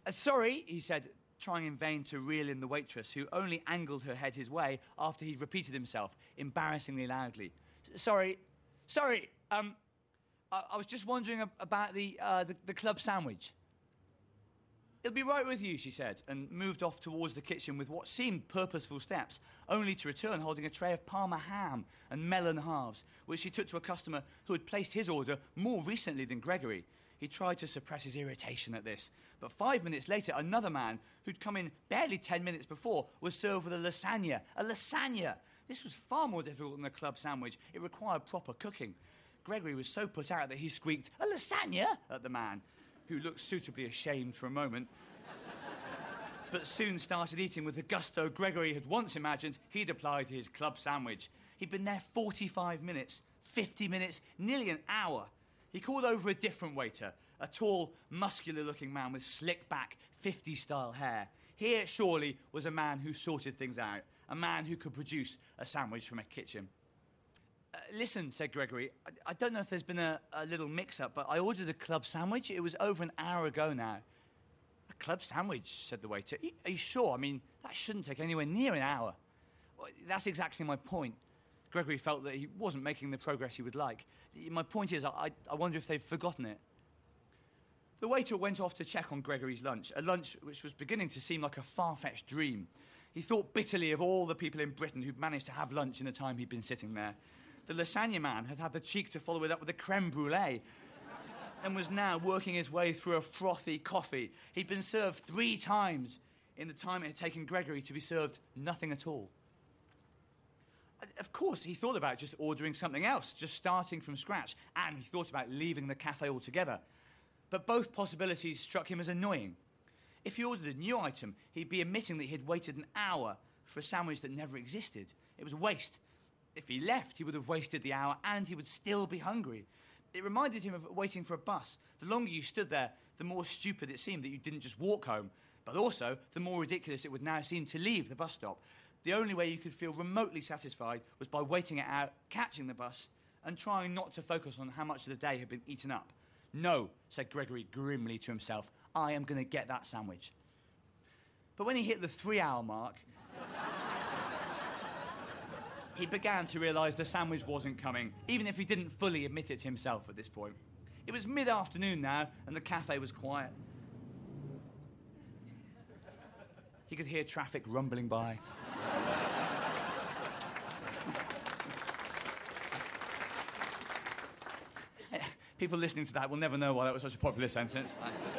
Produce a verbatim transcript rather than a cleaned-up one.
Uh, sorry, he said, trying in vain to reel in the waitress, who only angled her head his way after he'd repeated himself, embarrassingly loudly. Sorry, sorry, um, I, I was just wondering ab- about the, uh, the, the club sandwich. It'll be right with you, she said, and moved off towards the kitchen with what seemed purposeful steps, only to return holding a tray of Parma ham and melon halves, which she took to a customer who had placed his order more recently than Gregory. He tried to suppress his irritation at this, but five minutes later, another man, who'd come in barely ten minutes before, was served with a lasagna. A lasagna! This was far more difficult than a club sandwich. It required proper cooking. Gregory was so put out that he squeaked, "A lasagna?" at the man, who looked suitably ashamed for a moment, but soon started eating with the gusto Gregory had once imagined he'd applied to his club sandwich. He'd been there forty-five minutes, fifty minutes, nearly an hour. He called over a different waiter, a tall, muscular-looking man with slick-back, fifties-style hair. Here, surely, was a man who sorted things out, a man who could produce a sandwich from a kitchen. Uh, listen, said Gregory, I, I don't know if there's been a, a little mix-up, but I ordered a club sandwich. It was over an hour ago now. A club sandwich, said the waiter. Are you sure? I mean, that shouldn't take anywhere near an hour. Well, that's exactly my point. Gregory felt that he wasn't making the progress he would like. My point is, I, I wonder if they've forgotten it. The waiter went off to check on Gregory's lunch, a lunch which was beginning to seem like a far-fetched dream. He thought bitterly of all the people in Britain who'd managed to have lunch in the time he'd been sitting there. The lasagna man had had the cheek to follow it up with a creme brulee and was now working his way through a frothy coffee. He'd been served three times in the time it had taken Gregory to be served nothing at all. Of course, he thought about just ordering something else, just starting from scratch, and he thought about leaving the cafe altogether. But both possibilities struck him as annoying. If he ordered a new item, he'd be admitting that he had waited an hour for a sandwich that never existed. It was a waste. If he left, he would have wasted the hour and he would still be hungry. It reminded him of waiting for a bus. The longer you stood there, the more stupid it seemed that you didn't just walk home, but also the more ridiculous it would now seem to leave the bus stop. The only way you could feel remotely satisfied was by waiting it out, catching the bus, and trying not to focus on how much of the day had been eaten up. No, said Gregory grimly to himself, I am going to get that sandwich. But when he hit the three-hour mark, he began to realise the sandwich wasn't coming, even if he didn't fully admit it to himself at this point. It was mid-afternoon now, and the cafe was quiet. He could hear traffic rumbling by. People listening to that will never know why that was such a popular sentence.